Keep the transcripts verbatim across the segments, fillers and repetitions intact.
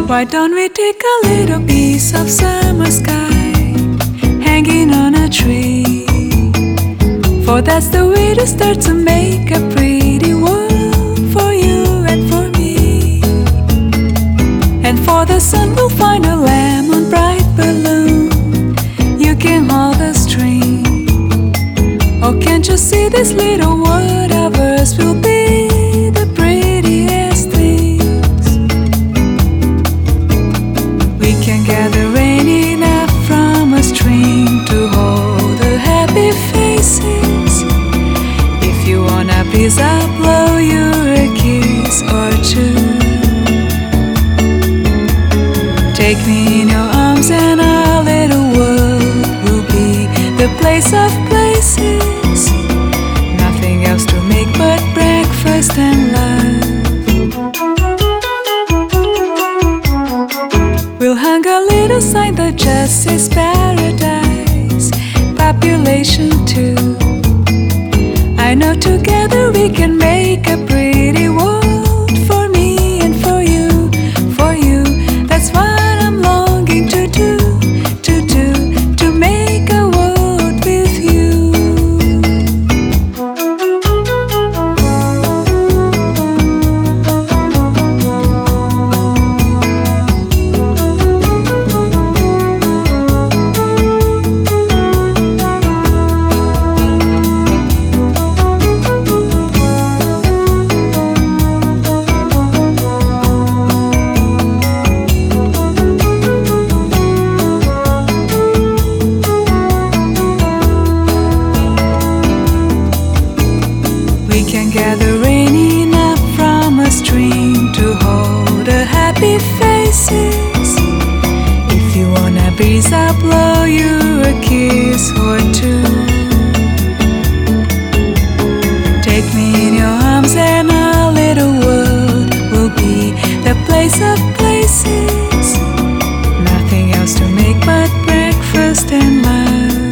Why don't we take a little piece of summer sky hanging on a tree? For that's the way to start to make a pretty world for you and for me. And for the sun we'll find a lemon bright balloon. You can hold the string. Oh, can't you see this little world of ours will be the prettiest things? We can gather rain enough from a stream to hold the happy faces. If you wanna please, I'll blow you a kiss or two. Take me in your arms and our little world will be the place of places. Nothing else to make but breakfast and love. We'll hang a little sign that just says paradise, population two. I know together we can make a pretty world for me and for you, for you. That's what I'm longing to do, to do, to make a world with you. We can gather rain enough from a stream to hold the happy faces. If you wanna breeze, I'll blow you a kiss or two. Take me in your arms and our little world will be the place of places. Nothing else to make but breakfast and love.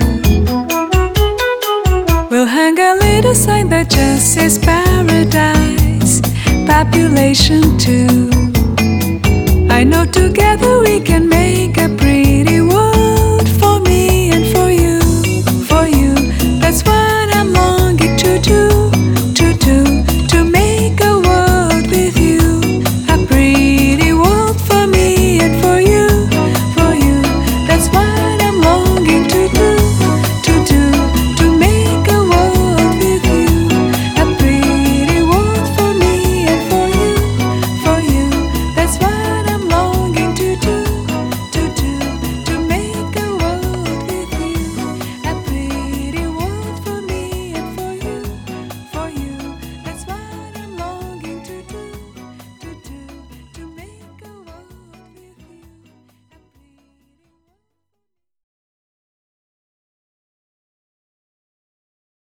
We'll hang a little sign that just says paradise, population two. I know together we can make a